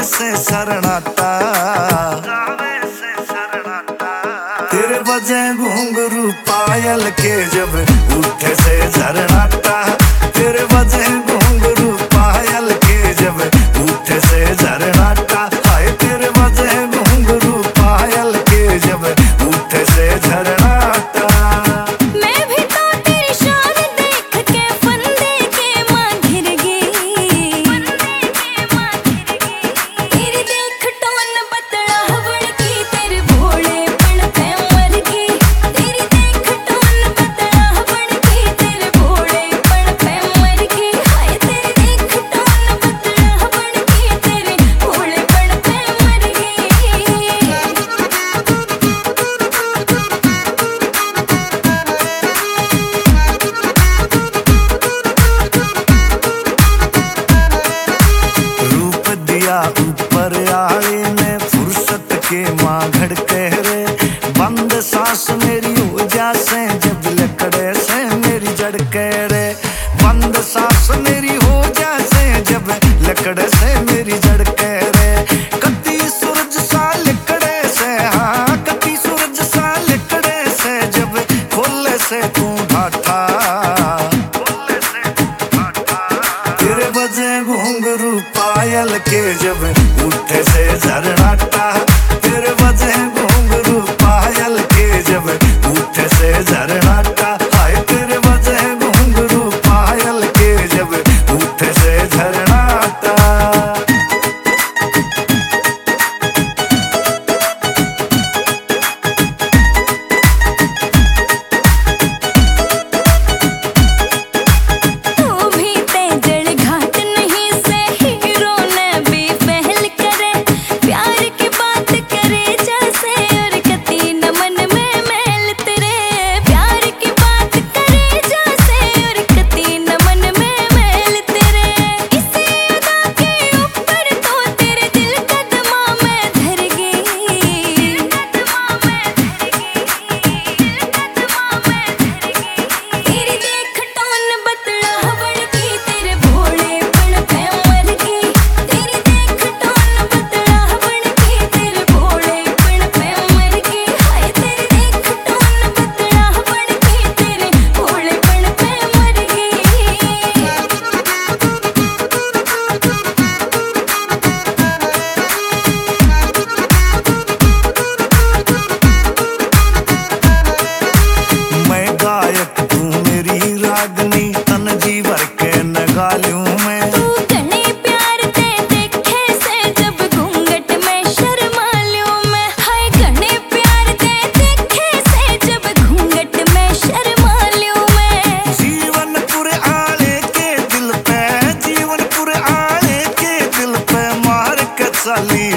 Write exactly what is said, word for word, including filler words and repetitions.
से सरनाटा, तेरे बजे घुंघरू पायल के जब उठे से झरनाटा, तेरे बजे घुंघरू पायल के जब उठे से झरनाटा, हाय तेरे बजे घुंघरू पायल के जब उठे से झरनाटा। ऊपर आले ने फुर्सत के माँ घड़के रे, बंद सांस मेरी हो जासे जब लकड़े से मेरी जड़के रे, बंद सांस मेरी हो जासे जब लकड़े से मेरी जड़के रे, कती सूरज सा लकड़े से, हाँ कती सूरज सा लकड़े से जब खोले से तू ढाठा, तेरे बजे घुंघरू पायल के जब उठे से झरनाटा, तेरे बजे घुंघरू पायल के जब उठे से झरनाटा, हाय तेरे बजे घुंघरू पायल के जब उठे से झरनाटा। साली